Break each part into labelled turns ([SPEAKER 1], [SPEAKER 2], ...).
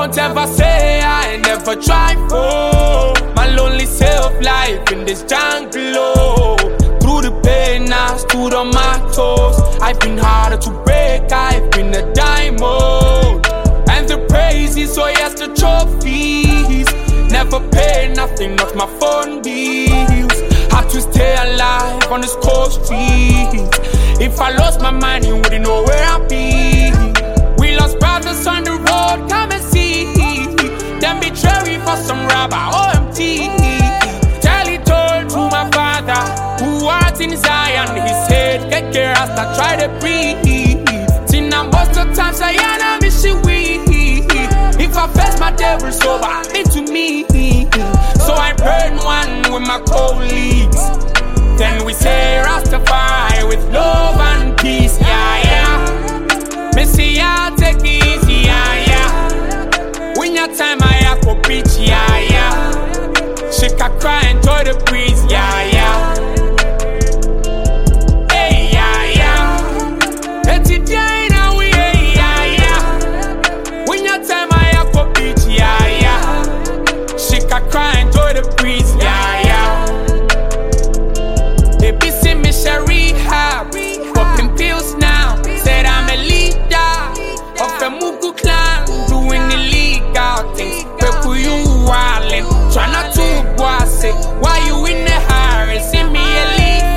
[SPEAKER 1] Don't ever say I never tried for my lonely self-life in this jungle. Oh. Through the pain, I stood on my toes. I've been harder to break, I've been a diamond. And the praises, oh yes, the trophies. Never pay nothing off my phone bills. Had to stay alive on this cold street. If I lost my mind, you wouldn't know where I'd be. We lost brothers on the road, come and see. Them betray for some rubber, OMT. Tell it all to my father, who art in Zion. He said, get care as I try to breathe. Till I'm most of times I am miss you. If I face my devils over into me, so I burn one with my colleagues. Then we say Rastafari with love and peace, yeah, yeah. Messiah, take it easy, yeah, yeah. When your time I have to preach, yeah, yeah. She can cry, enjoy the breeze, yeah, yeah. Hey, yeah, yeah. Let it die now, yeah, yeah. When your time I have to preach, yeah, yeah. She can cry, enjoy the breeze, yeah, yeah. They be see me share rehab, popping pills now. Said I'm a leader of the Mugu clan, doing illegal things. People you wildin', try not to boss it. Why you in the hurry? See me a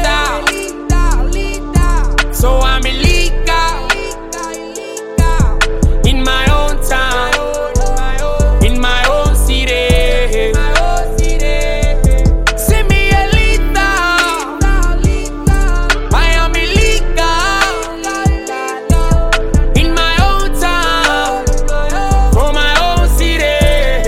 [SPEAKER 1] leader, so I'm illegal in my own town, in my own city. See me a leader, I am illegal in my own town, for my own city.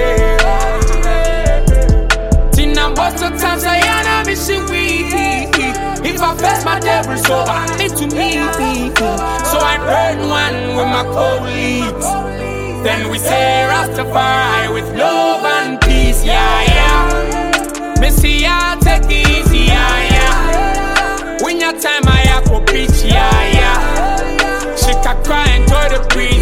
[SPEAKER 1] Till I'm most of times I am a mission weak. If I face my devils over into me, so I burn one with my colleagues. Then we say Rastafari with love and peace, yeah, yeah. Messiah, take it easy, yeah, yeah. When your time I have to preach, yeah, yeah. She can cry, enjoy the breeze.